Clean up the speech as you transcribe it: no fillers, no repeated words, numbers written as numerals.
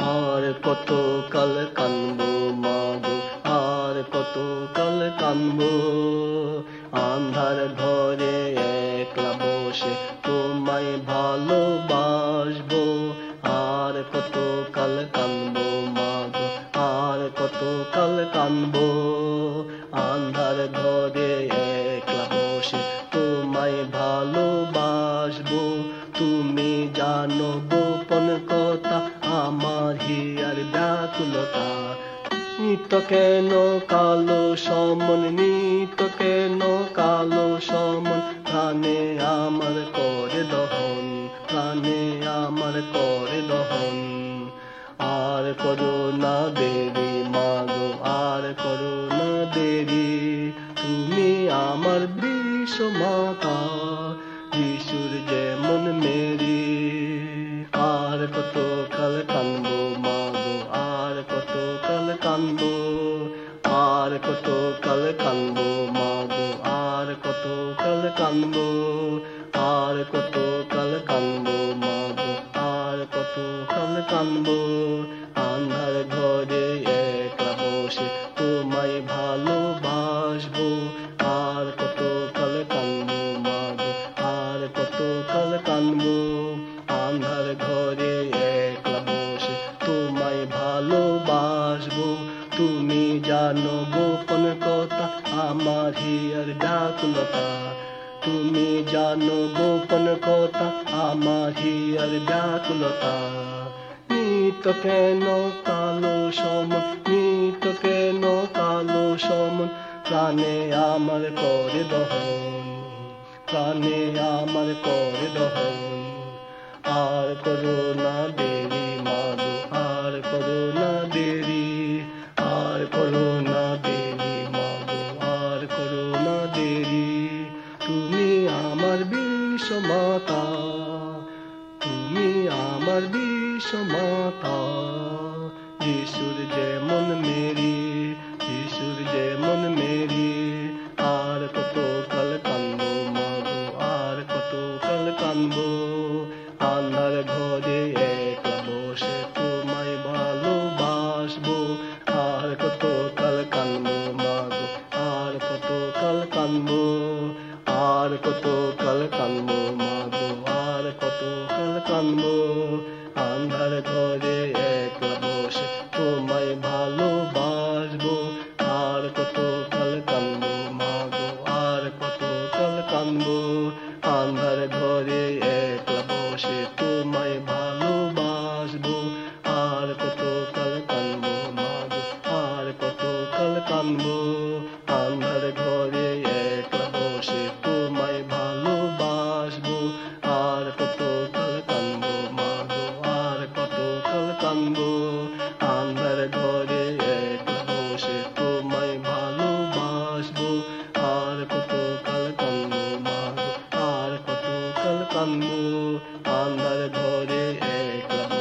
আর কত কাল কানবো মাগো, আর কত কাল কানবো। আন্ধার ঘরে একলা বসে তোমায় ভালোবাসবো। আর কত কাল কানবো মাগো, আর কত কাল কানবো। আন্ধার ঘরে একলা বসে তোমায় ভালোবাসবো। তুমি জানো গোপন কথা আমার হিয়ার ব্যাকুলতা। নিত কেন কালো সমন, নিত কেন কালো সমন। প্রাণে আমার করে দহন, প্রাণে আমার করে দহন। আর করো না দেরি মাগো, আর করো না দেরি। তুমি আমার বৃষ মাতা, যিশুর যেমন মেরি। আর কত কাল কানবো মাগো, আর কত কাল কানবো। আর কত কাল কানবো মাগো, আর কত কাল কানবো। আর কত কাল কানবো মাগো, আর কত কাল কানবো। আন্ধার ঘরে একলা বসে তোমায় ভালোবাসবো। আর কত কাল কানবো মাগো, আর কত কাল কানবো। আন্ধার ঘরে একলা বসে তোমায় ভালোবাসবো। তুমি জানো গোপন কথা আমার হিয়ার ব্যাকুলতা। তুমি জানো গোপন কথা আমার হিয়ার ব্যাকুলতা। নিত কেন কালো সমন, নিত কেন কালো সমন। প্রাণে আমার করে দহন, প্রাণে আমার করে দহন। আর করো না দেরি মাগো, আর করো না দেরি। আর করো না দেরি মাগো, আর করো না দেরি। তুমি আমার বিষ মাতা, তুমি আমার বিষ মাতা। যিশুর যেমন মেরি, যিশুর যেমন মেরি। আর কত কাল কানবো মাগো, আর কত কাল কানবো। আন্ধার ঘরে একলা বসে তোমায় ভালোবাসবো। আর কত কাল কানবো মাগো, আর কত কাল কানবো। আর কত কাল কানবো মাগো, আর কত কাল কানবো। আন্ধার ঘরে একলা বসে তোমায় ভালোবাসবো। আর কত কাল কানবো মাগো, আর কত কাল কানবো। আন্ধার ঘরে একলা বসে তোমায় ভালোবাসবো। আর কত কাল কানবো মাগো, আর কত কাল কানবো। আন্ধার ঘরে একলা বসে তোমায় ভালোবাসবো। আর কত কাল কানবো মাগো, আর কত কাল কানবো। আন্ধার ঘরে একলা বসে তোমায় ভালোবাসবো। আর কত কাল কানবো মাগো, আর কত কাল কানবো। আন্ধার ঘরে একলা